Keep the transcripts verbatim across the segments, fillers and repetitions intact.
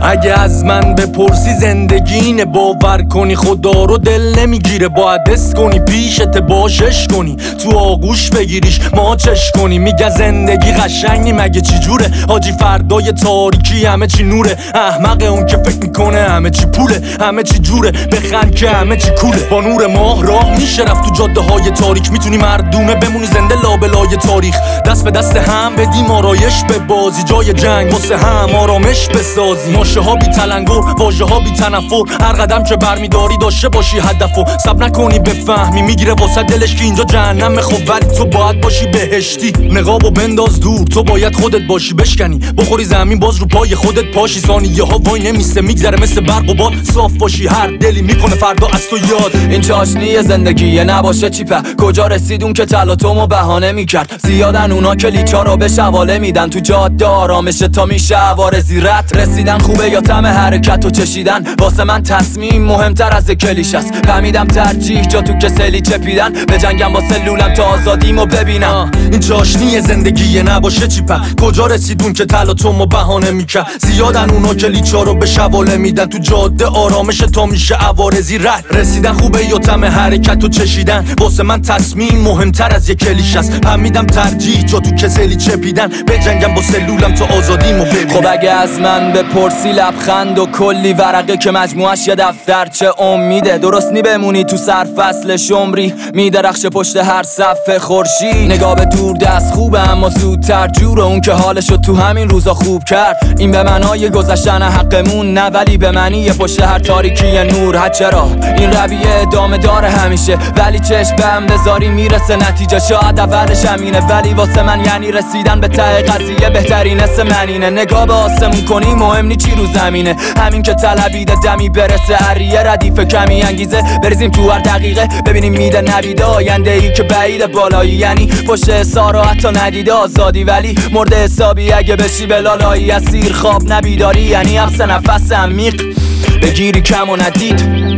اگه از من بپرسی زندگی اینه، باور کنی خدا رو دل نمیگیره. باید حس کنی پیشت باشش کنی، تو آغوش بگیریش ماچش کنی. میگه زندگی قشنگی مگه چی جوره؟ حاجی فردای تاریکی همه چی نوره. احمق اون که فکر میکنه همه چی پوله، همه چی جوره. بخند که همه چی کوله. با نور ماه راه میشه رفت تو جاده های تاریک. میتونی مردونه بمونی زنده لابلای تاریخ. دست به دست هم بدیم آرایش به بازی، جای جنگ واسه هم آرامش بسازی. ماشه ها بی تلنگر، واژه ها بی تنفر. هر قدم که برمیداری داشته باشی هدفو. سب نکنی بفهمی میگیره واسه دلش که اینجا جهنم. خب ولی تو باید باشی بهشتی. نقابو بنداز دور، تو باید خودت باشی بشکنی. بخوری زمین باز رو پای خودت پاشی. ثانیه ها وای نمیسته میگذره مثل برق و باد. صاف باشی هر دلی میکنه فردا از تو یاد. این چاشنی زندگیه نباشه چیپه. کجا رسیدون که تلاطمو بهانه میکرد. زیادن اونا که لیچا رو به شواله میدن. تو جاده آرامشه تا میشه عوارضی رد. رسیدن خوبه یا طعم حرکت و چشیدن. واسه من تصمیم مهمتر از کلیش است. فهمیدم ترجیح جا تو کسلی چپیدن. به جنگم با سلولم تا آزادیمو ببینم. این چاشنی زندگیه نباشه چیپه. کجا رسیدون که تلاطمو بهانه میکرد. زیادن اونا که لیچا رو به شواله میدن. تو جاده آرامشه تا میشه عوارضی رد. رسیدن خوبه یا طعم حرکت و چشیدن. واسه من تصمیم مهمتر از یک کلیش است. فهمیدم ترجیح جا تو کسلی چپیدن. به جنگم با سلولم تا آزادیمو ببینم. خب اگه از من بپرسی لبخند و کلی ورقه که مجموعش یه دفترچه امیده. درست نی بمونی تو سرفصل شمری. میدرخش پشت هر صفحه خورشید. نگاه به دور دست خوبه اما زودتر جور اون که حالشو تو همین روزا خوب کرد. این به معنای گذشتن حقمون نه، ولی به معنی پشت هر تاریکی نور. ها چرا این رویه ادامه داره همیشه، ولی چشم به هم بذاری میرسه نتیجه. شاید اولش همینه ولی واسه من یعنی رسیدن به ته قضیه بهترین اسم منینه. نگاه به آسمون کنی مهم نی چی رو زمینه. همین که طلبیده دمی برسه هریه ردیف کمی انگیزه. بریزیم تو هر دقیقه ببینیم میده نبیده. آینده ای که بعید بالایی یعنی پشت حسار و حتی ندیده آزادی. ولی مرد حسابی اگه بشی بلالایی اسیر خواب نبیداری. یعنی حبس نفس عمیق بگیری کم و ندید.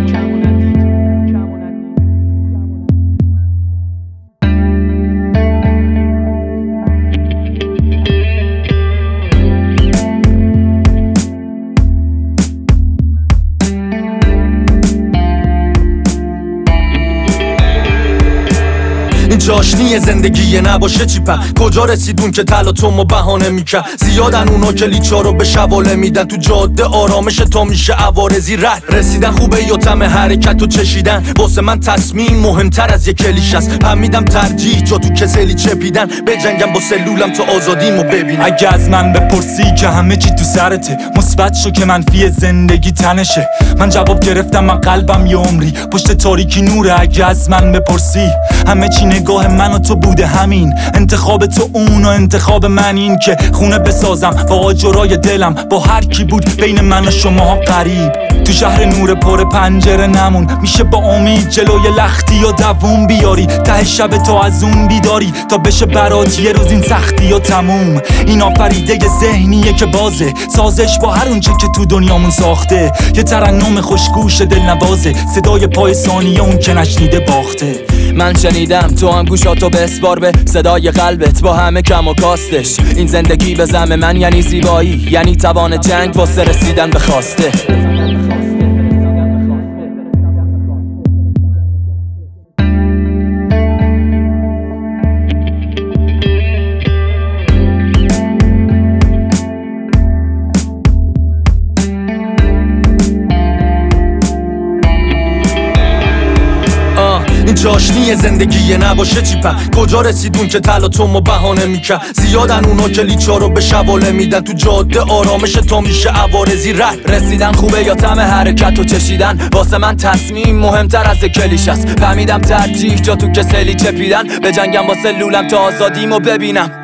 این چاشنی زندگیه نباشه چیپه. کجا رسیدون که تلاطمو بهانه میکرد. زیادن اونا که لیچا رو به شواله میدن. تو جاده آرامشه تا میشه عوارضی رد. رسیدن خوبه یا طعم حرکت و چشیدن. واسه من تصمیم مهمتر از یک کلیش است. فهمیدم ترجیح جا تو کسلی چپیدن. به جنگم با سلولم تا آزادیمو ببینم. اگه از من بپرسی که همه چی تو سرته، مثبت شو که منفی زندگی تنشه. من جواب گرفتم من قلبم یه عمری پشت تاریکی نوره. اگه از من بپرسی همه چی نگاه من و تو بوده همین. انتخاب تو اون و انتخاب من این که خونه بسازم با آجرای دلم. با هر کی بود بین من و شما قریب. تو شهر نور پر پنجره نمون. میشه با امید جلوی لختی یا دووم بیاری. ته شب تا از اون بیداری تا بشه برات یه روز این سختی و تموم. این آفریده ذهنیه که بازه سازش با هر اونچه که تو دنیامون ساخته. یه ترنم خوشگوش دل نوازه. صدای پای ثانیه اون که نشنیده باخته. من شنیدم تو هم گوشاتو بسپار به صدای قلبت با همه کم و کاستش. این زندگی به زعم من یعنی زیبایی، یعنی توان جنگ واسه رسیدن به خواسته. این چاشنی زندگیه نباشه چیپه. کجا رسیدون که تلاطمو بهانه میکرد. زیادن اونا که لیچا رو به شواله میدن. تو جاده آرامشه تا میشه عوارضی رد. رسیدن خوبه یا طعم حرکت و چشیدن. واسه من تصمیم مهمتر از کلیش است. فهمیدم ترجیح جا تو کسلی چپیدن. به جنگم با سلولم تا آزادیمو ببینم.